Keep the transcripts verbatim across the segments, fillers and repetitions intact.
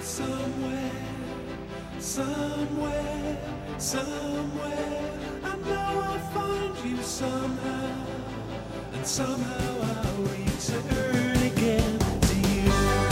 somewhere, somewhere, somewhere. I know I'll find you somehow, and somehow I'll return again to you.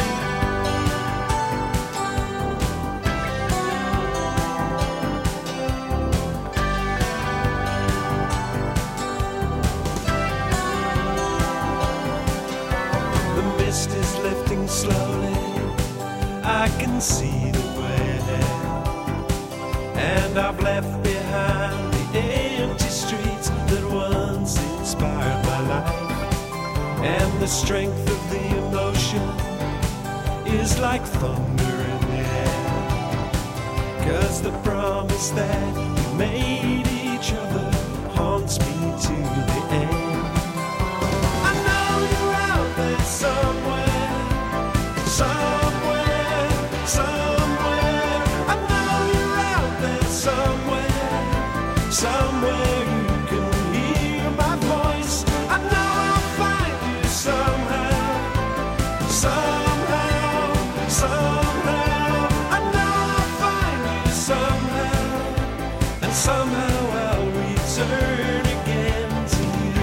The mist is lifting slowly, I can see the way ahead, and I've left behind the empty streets that once inspired my life. And the strength of the emotion is like thunder in the air, 'cause the promise that we made each other haunts me to the end. I know you're out there somewhere, somewhere, somewhere. I know you're out there somewhere, somewhere you can hear my voice. I know I'll find you somehow, somehow, somehow. I know I'll find you somehow, and somehow I'll return again to you.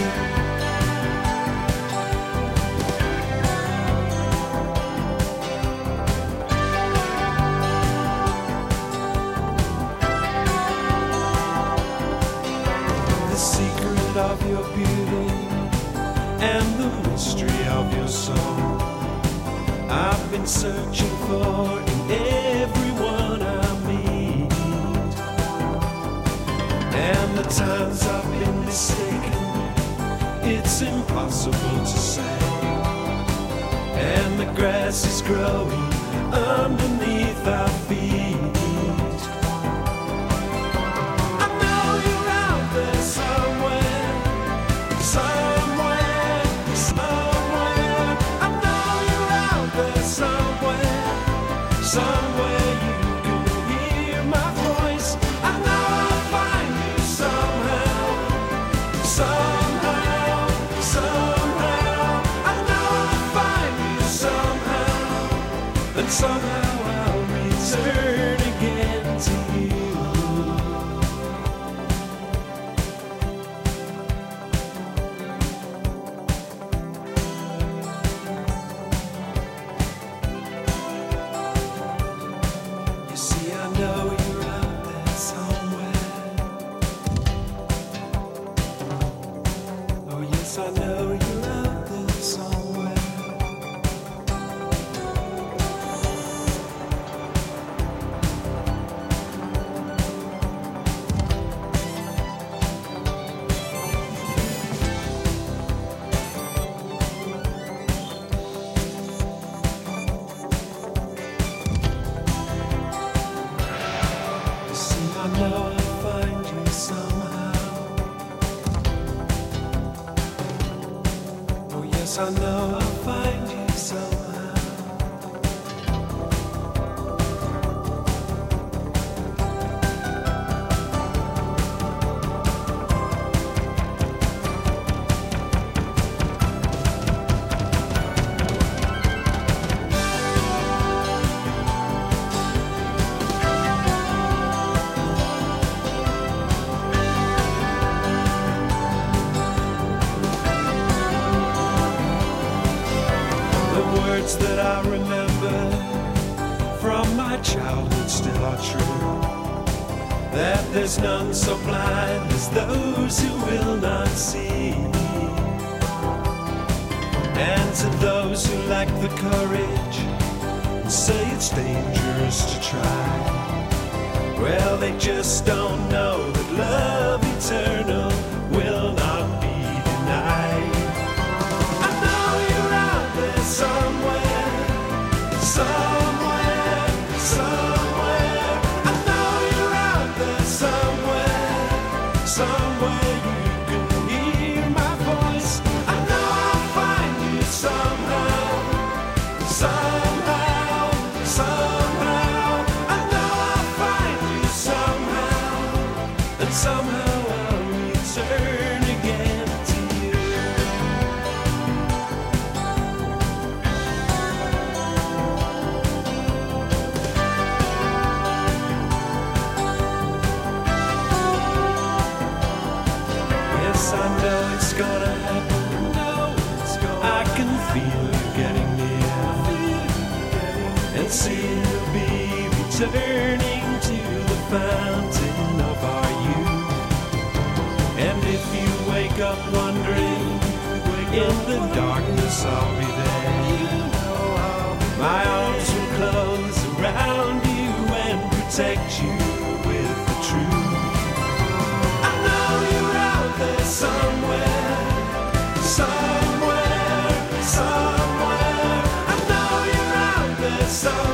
The secret of your beauty and the mystery of your soul, I've been searching for in everyone I meet. And the times I've been mistaken, it's impossible to say. And the grass is growing underneath our feet. I know you're out there somewhere, somewhere, somewhere. I know you're out there somewhere, somewhere you can hear my voice. I know I'll find you somehow, somehow, somehow. I know I'll find you somehow, and somehow I'll return again to you. You see, I know you're out there somewhere. Oh yes, I know you're out there somewhere. You see, I know I'll find you somehow. Oh yes, I know I'll find you somehow. The words that I remember from my childhood still are true, that there's none so blind as those who will not see. And to those who lack the courage and say it's dangerous to try, well, they just don't know that love eternal will not be denied. I know you're out there somewhere, somewhere, somewhere. I know you're out there somewhere, somewhere you can hear my voice. I know I'll find you somehow, somehow, somehow. I know I'll find you somehow, and somehow I'll reach gonna happen. I can feel you getting near, and soon you'll be returning to the fountain of our youth. And if you wake up wondering, in the darkness I'll be there. My arms will close around you and protect you with the truth. I know you're out there somewhere, somewhere, somewhere. I know you're out there somewhere.